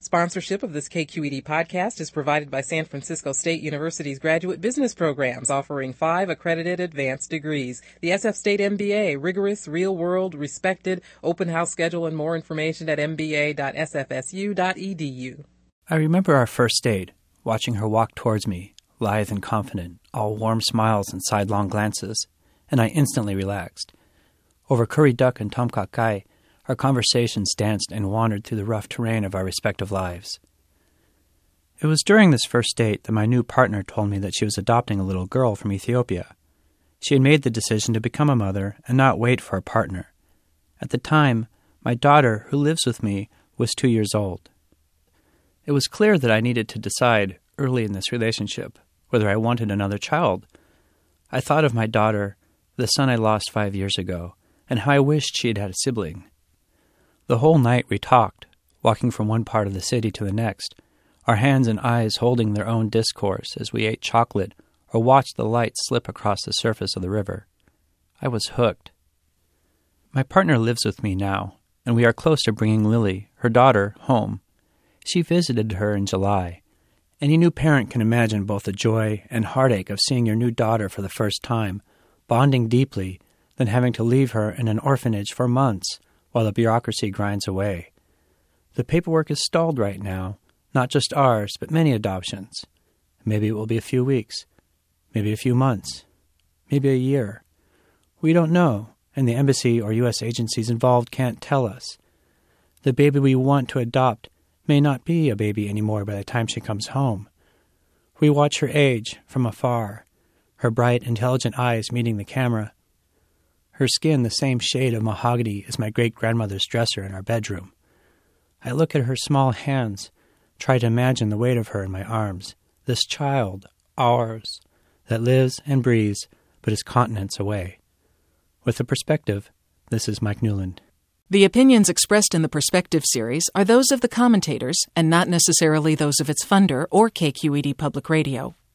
Sponsorship of this KQED podcast is provided by San Francisco State University's graduate business programs, offering 5 accredited advanced degrees. The SF State MBA, rigorous, real-world, respected, open house schedule, and more information at mba.sfsu.edu. I remember our first date, watching her walk towards me, lithe and confident, all warm smiles and sidelong glances, and I instantly relaxed. Over curry duck and tom kha gai, our conversations danced and wandered through the rough terrain of our respective lives. It was during this first date that my new partner told me that she was adopting a little girl from Ethiopia. She had made the decision to become a mother and not wait for a partner. At the time, my daughter, who lives with me, was 2 years old. It was clear that I needed to decide early in this relationship whether I wanted another child. I thought of my daughter, the son I lost 5 years ago, and how I wished she had had a sibling. The whole night we talked, walking from one part of the city to the next, our hands and eyes holding their own discourse as we ate chocolate or watched the light slip across the surface of the river. I was hooked. My partner lives with me now, and we are close to bringing Lily, her daughter, home. She visited her in July. Any new parent can imagine both the joy and heartache of seeing your new daughter for the first time, bonding deeply, then having to leave her in an orphanage for months while the bureaucracy grinds away. The paperwork is stalled right now, not just ours, but many adoptions. Maybe it will be a few weeks, maybe a few months, maybe a year. We don't know, and the embassy or U.S. agencies involved can't tell us. The baby we want to adopt may not be a baby anymore by the time she comes home. We watch her age from afar, her bright, intelligent eyes meeting the camera, her skin the same shade of mahogany as my great-grandmother's dresser in our bedroom. I look at her small hands, try to imagine the weight of her in my arms, this child, ours, that lives and breathes but is continents away. With the perspective, this is Mike Newland. The opinions expressed in the Perspective series are those of the commentators and not necessarily those of its funder or KQED Public Radio.